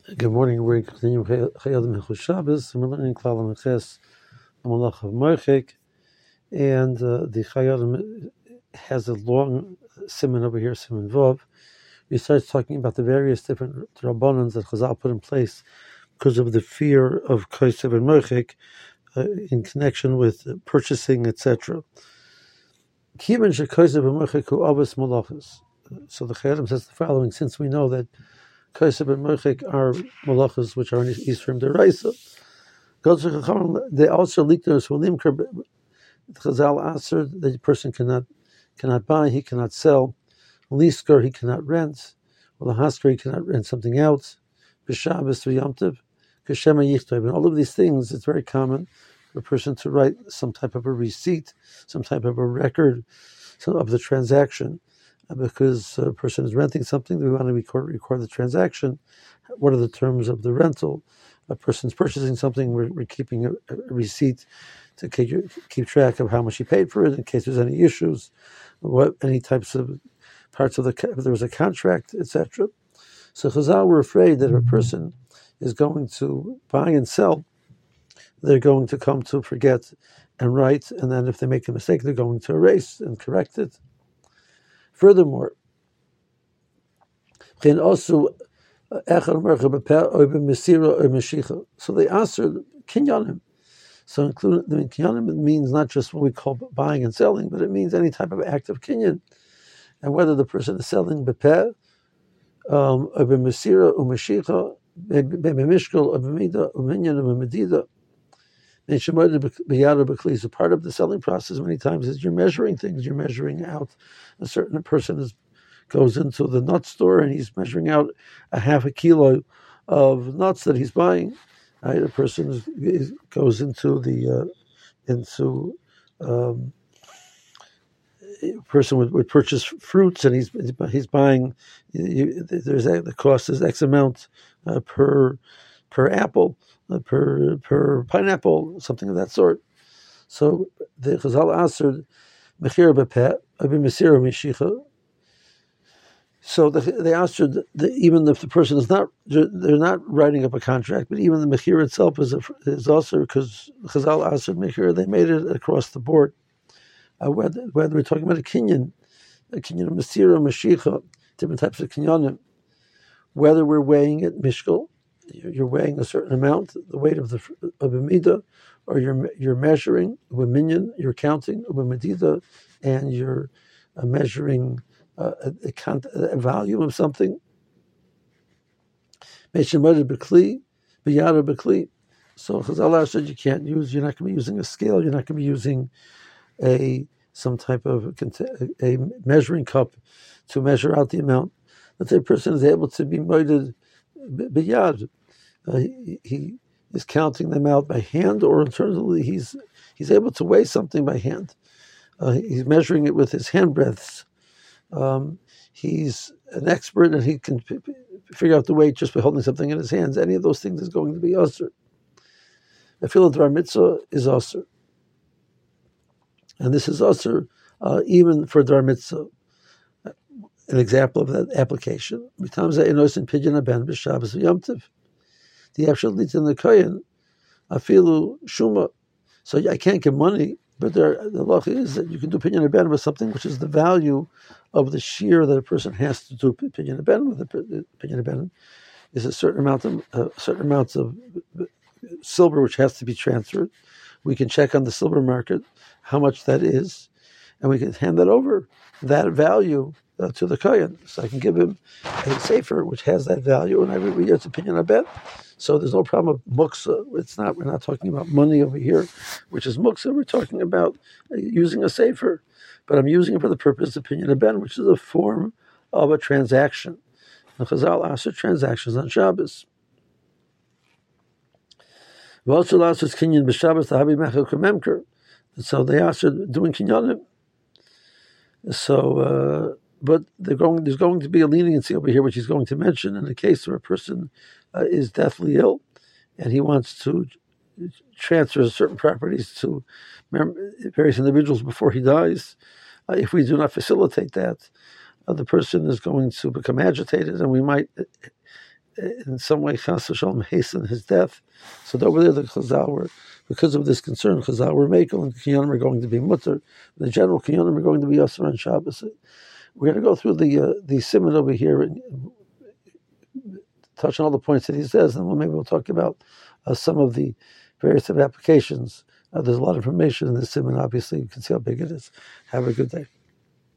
Good morning. We're continuing Chayadim Mechus Shabbos, and we're learning Klal Meches, the Malach of Mochik, and the Chayadim has a long siman over here, siman Vov. He starts talking about the various different Rabbanans that Chazal put in place because of the fear of Kosev and Mochik in connection with purchasing, etc. Kivan sheKosev and Mochik hu Abbas Malachas. So the Chayadim says the following: since we know that Kosev and Mochik are malachas which are in Eastern Deraisa. They also leak their Swalimker. Chazal answer that the person cannot buy, he cannot sell. Lisker, he cannot rent. Well, the Hasker, he cannot rent something else. B'Shabbos v'Yomtiv, K'Shema Yichtov. And all of these things, it's very common for a person to write some type of a receipt, some type of a record of the transaction. Because a person is renting something, we want to record the transaction. What are the terms of the rental? A person's purchasing something, we're keeping a receipt to keep track of how much he paid for it in case there's any issues, any types of parts of if there was a contract, etc. So Chazal were afraid that if a person is going to buy and sell, they're going to come to forget and write, and then if they make a mistake, they're going to erase and correct it. Furthermore, so they answered kinyanim. So including the kinyanim means not just what we call buying and selling, but it means any type of act of kinyan. And whether the person is selling bepeh, or b'mesira, or meshicha, b'mishkal, or b'mida, or minyan, or b'medida. So part of the selling process many times is you're measuring things. You're measuring out. A certain person goes into the nut store and he's measuring out a half a kilo of nuts that he's buying. Right? A person goes into a person would purchase fruits and he's buying. The cost is X amount per apple. Per pineapple, something of that sort. So the Chazal answered, Mechir bepeh, b'mesira mishicha. So they answered that even if the person is not, they're not writing up a contract, but even the Mechir itself is also, because Chazal answered Mechir, they made it across the board. Whether we're talking about a kinyan of mesira, mishicha, different types of kinyanim, whether we're weighing it mishkal, you're weighing a certain amount, the weight of a midah, or you're measuring with minyan, you're counting with medida, and you're measuring a volume of something. So Chazal said you're not going to be using a scale, you're not going to be using some type of a measuring cup to measure out the amount. That the person is able to be moeded b'yad. He is counting them out by hand, or alternatively, he's able to weigh something by hand. He's measuring it with his hand breadths. He's an expert, and he can figure out the weight just by holding something in his hands. Any of those things is going to be usher. I feel that Dvar Mitzvah is usher, and this is usher even for Dvar Mitzvah. An example of that application. The actual leads in the kohen, afilu shuma. So I can't give money, but the law is that you can do pinyan ben with something which is the value of the shear that a person has to do pinyan ben with. The pinyan ben is a certain amount of silver which has to be transferred. We can check on the silver market how much that is, and we can hand that over, that value, to the kohen. So I can give him a sefer which has that value, and every year it's a pinyan ben. So there's no problem of muksa. We're not talking about money over here, which is muksa. We're talking about using a sefer, but I'm using it for the purpose of pinyan ben, which is a form of a transaction. The Chazal asked transactions on Shabbos. We also asked kinyan b'Shabbos to habi mechel k'memker. So they asked doing kinyanim. So. But there's going to be a leniency over here, which he's going to mention in the case where a person is deathly ill, and he wants to transfer certain properties to various individuals before he dies. If we do not facilitate that, the person is going to become agitated, and we might in some way Chas v'Shalom hasten his death. So over there, the Chazal were, because of this concern, Chazal were Mekel and Kinyanim are going to be Mutter. The general Kinyanim are going to be Yasser on Shabbos. We're going to go through the Siman over here and touch on all the points that he says, and maybe we'll talk about some of the various applications. There's a lot of information in this Siman. Obviously, you can see how big it is. Have a good day.